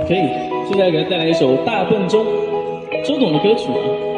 可以，接下来给他带来一首《大笨钟》，周董的歌曲啊。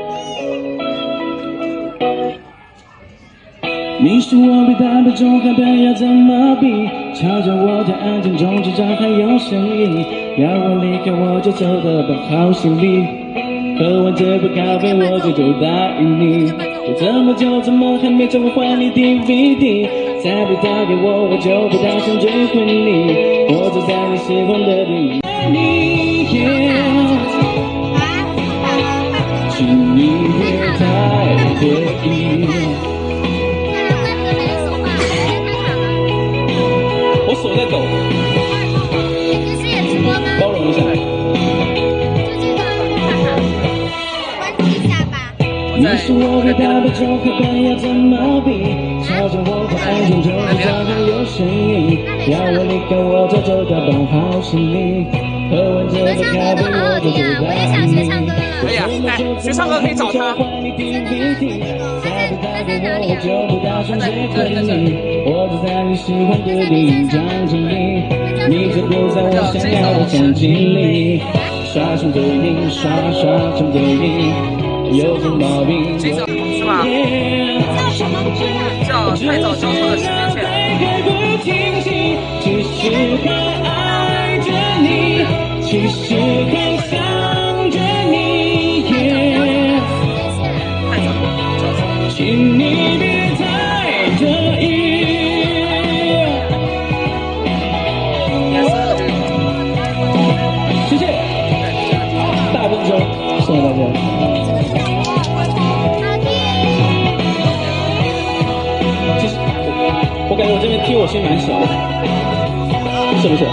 你说我比大笨钟还笨，要怎么比？吵着我在安静中至少还有声音，要我离开我就走的办好行李，喝完这杯咖啡我就答应你。过这么久怎么还没找我还你 DVD？ 再不打给我我就不打算追回你，我走在你喜欢的地方。你请你别太刻意。我手在抖， 平时也直播吗？ 包容一下。 关注一下吧。 你说我比大笨钟还笨，要怎么比？吵着我在安静中至少还有声音，要我离开我就走到办好行李，喝完这杯咖啡我就答应你。 可以啊，哎，学唱歌可以找他。 他在哪里啊？ 我就在你喜欢的地方整理，你就留在我想要的场景里，刷成对应，刷成对应，有种毛病。 这首是吗？ 叫什么歌呀？ 叫太早交错的时间线。 其实还爱着你，其实还想着你，请你别太得意。谢谢，大笨钟，谢谢大家。其实我感觉我这边听我声音蛮小的，是不是？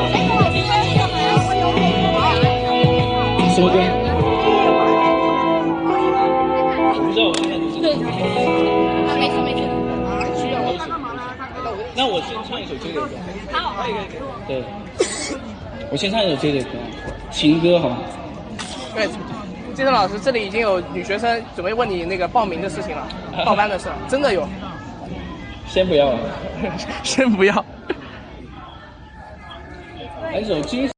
什么歌？我不知道，我看看你。 对，没事没事。 那我先唱一首这个歌。 好， 可以。对，我先唱一首这个歌，情歌，好吧？ 对，金生老师，这里已经有女学生准备问你那个报名的事情了，报班的事，真的有。 先不要了， 先不要。 来一首金。